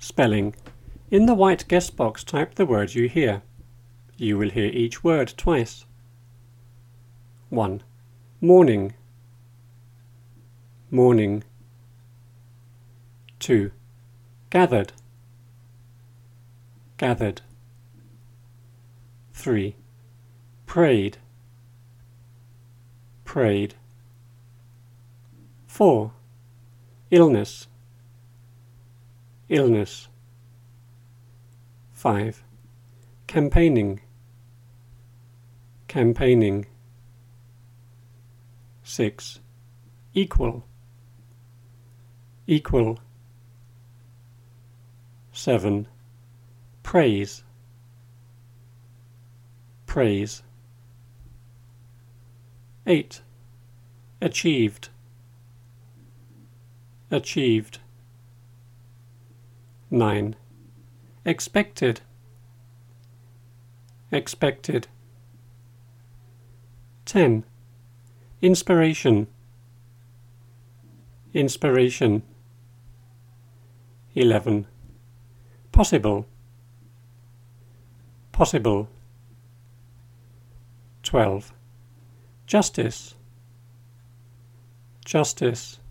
Spelling. In the white guess box, type the word you hear. You will hear each word twice. 1. Morning. Morning. 2. Gathered. Gathered. 3. Prayed. Prayed. 4. Illness. Illness. 5. Campaigning. Campaigning. 6. Equal. Equal. 7. Praise. Praise. 8. Achieved. Achieved. 9. Expected. Expected. 10. Inspiration. Inspiration. 11. Possible. Possible. 12. Justice. Justice.